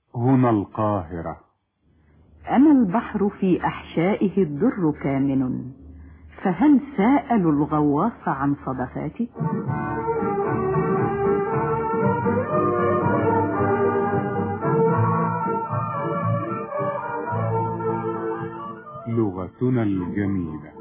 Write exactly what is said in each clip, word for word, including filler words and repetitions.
هنا القاهرة. أنا البحر في أحشائه الدر كامن، فهل سأل الغواص عن صدفاتي؟ لغتنا الجميلة.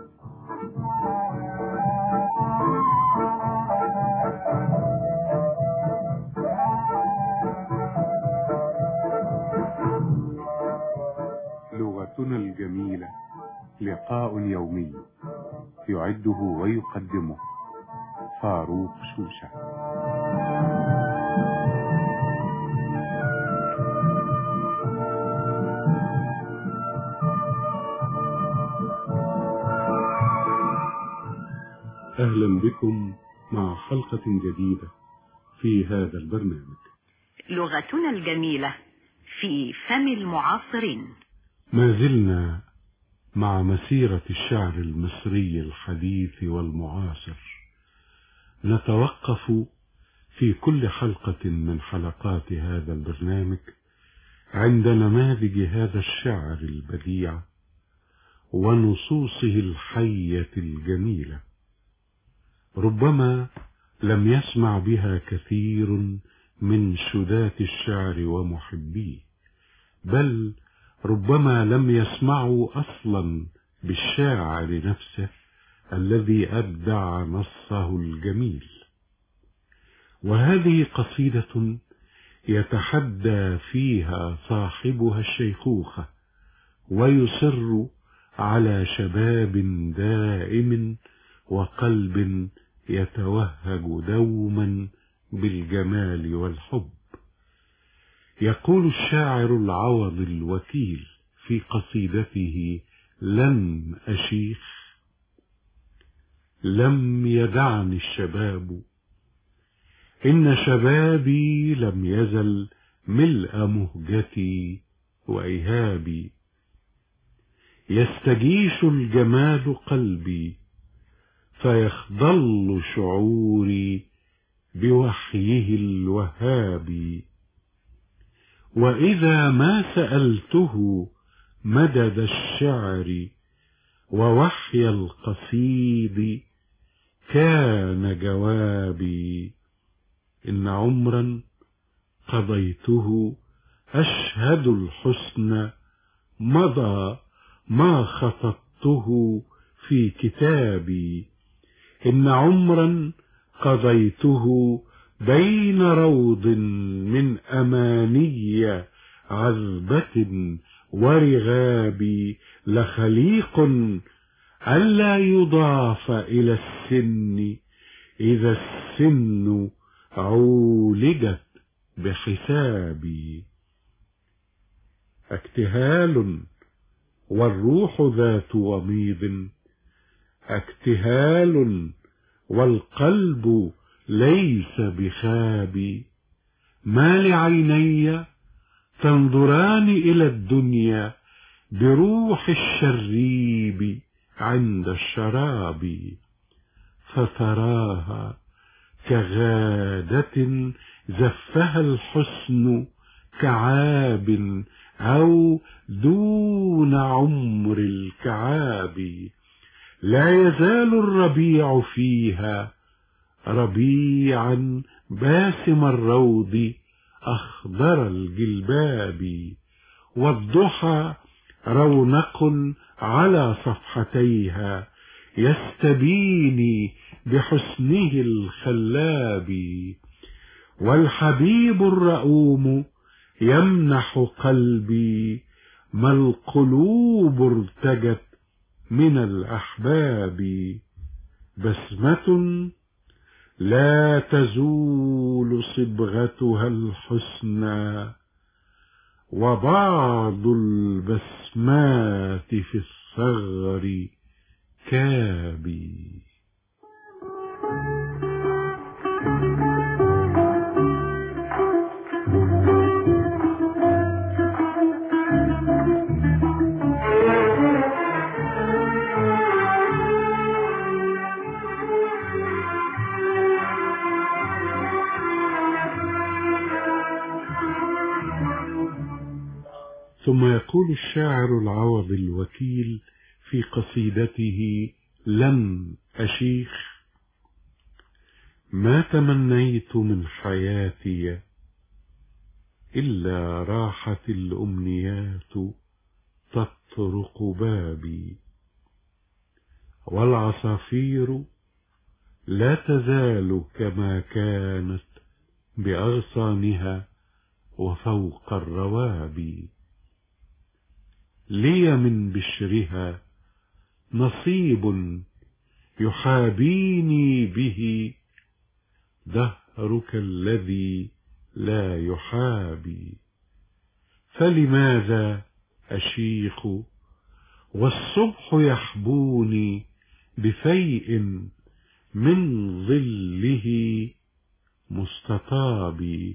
لغتنا الجميلة لقاء يومي يعده ويقدمه فاروق شوشة. أهلا بكم مع حلقة جديدة في هذا البرنامج لغتنا الجميلة في فم المعاصرين. ما زلنا مع مسيرة الشعر المصري الحديث والمعاصر، نتوقف في كل حلقة من حلقات هذا البرنامج عند نماذج هذا الشعر البديع ونصوصه الحية الجميلة. ربما لم يسمع بها كثير من شدات الشعر ومحبيه، بل ربما لم يسمعوا أصلا بالشاعر نفسه الذي أبدع نصه الجميل. وهذه قصيدة يتحدى فيها صاحبها الشيخوخة ويصر على شباب دائم وقلب يتوهج دوما بالجمال والحب. يقول الشاعر العوض الوكيل في قصيدته لن أشيخ: لم يدعني الشباب، إن شبابي لم يزل ملء مهجتي وإيهابي، يستجيش الجمال قلبي فيخضل شعوري بوحيه الوهابي، وإذا ما سألته مدد الشعر ووحي القصيد كان جوابي، إن عمرا قضيته أشهد الحسن مضى ما خطبته في كتابي، إن عمرا قضيته بين روض من أماني عذبة ورغاب، لخليق ألا يضاف إلى السن إذا السن عولجت بحسابي، اكتهال والروح ذات وميض، اكتهال والقلب ليس بخابي، ما لعيني تنظران إلى الدنيا بروح الشريب عند الشراب، فتراها كغادة زفها الحسن كعاب أو دون عمر الكعاب، لا يزال الربيع فيها ربيعا باسم الروض أخضر الجلباب، والضحى رونق على صفحتيها يستبيني بحسنه الخلاب، والحبيب الرؤوم يمنح قلبي ما القلوب ارتجت من الأحباب، بسمة لا تزول صبغتها الحسنى، وبعض البسمات في الثغر كابي. ثم يقول الشاعر العوض الوكيل في قصيدته لم أشيخ: ما تمنيت من حياتي إلا راحت الأمنيات تطرق بابي، والعصافير لا تزال كما كانت بأغصانها وفوق الروابي، لي من بشرها نصيب يحابيني به دهرك الذي لا يحابي، فلماذا أشيخ والصبح يحبوني بفيء من ظله مستطابي،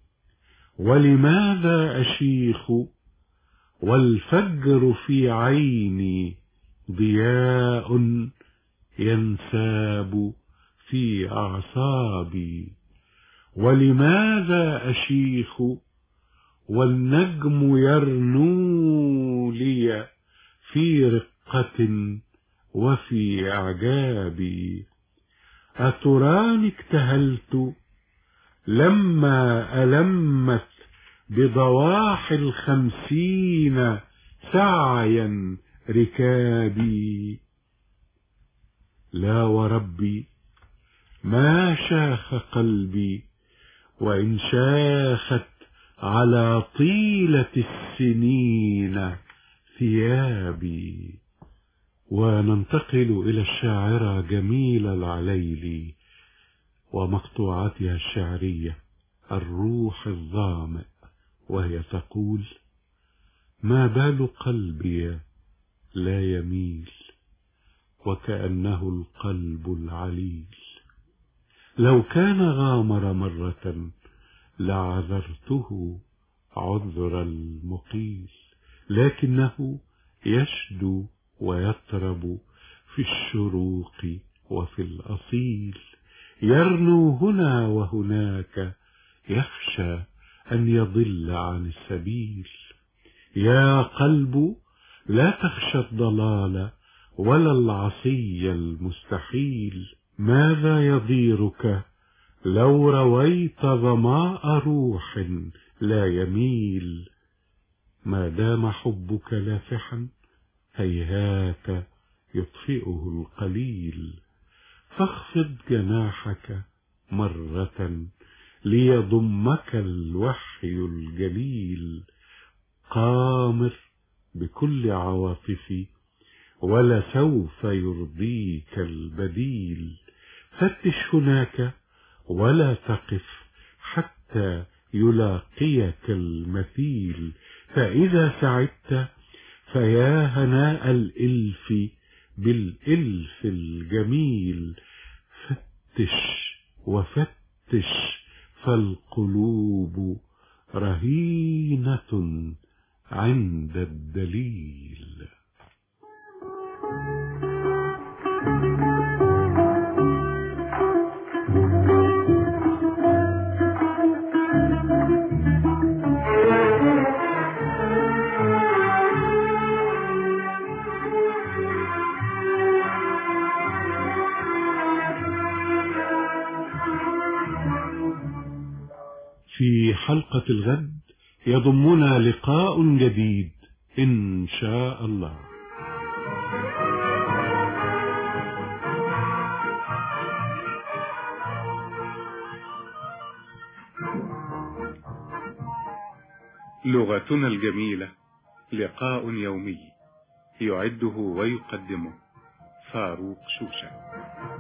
ولماذا أشيخ والفجر في عيني ضياء ينساب في أعصابي، ولماذا أشيخ والنجم يرنو لي في رقة وفي إعجابي، أتراني اكتهلت لما ألمت بضواحي الخمسين سعيا ركابي، لا وربي ما شاخ قلبي وإن شاخت على طيلة السنين ثيابي. وننتقل إلى الشاعرة جميلة العليلي ومقطوعاتها الشعرية الروح الظامئ، وهي تقول: ما بال قلبي لا يميل وكأنه القلب العليل، لو كان غامر مرة لعذرته عذر المقيل، لكنه يشدو ويطرب في الشروق وفي الأصيل، يرنو هنا وهناك يخشى أن يضل عن السبيل. يا قلب لا تخشى الضلال ولا العصي المستحيل، ماذا يضيرك لو رويت ظماء روح لا يميل، ما دام حبك لافحا هيهات يطفئه القليل، فاخفض جناحك مرة ليضمك الوحي الجليل، قامر بكل عواطفي ولسوف يرضيك البديل، فتش هناك ولا تقف حتى يلاقيك المثيل، فإذا سعدت فيا هناء الإلف بالإلف الجميل، فتش وفتش فالقلوب رهينة عند الدليل. في حلقة الغد يضمنا لقاء جديد إن شاء الله. لغتنا الجميلة لقاء يومي، يعده ويقدمه فاروق شوشة.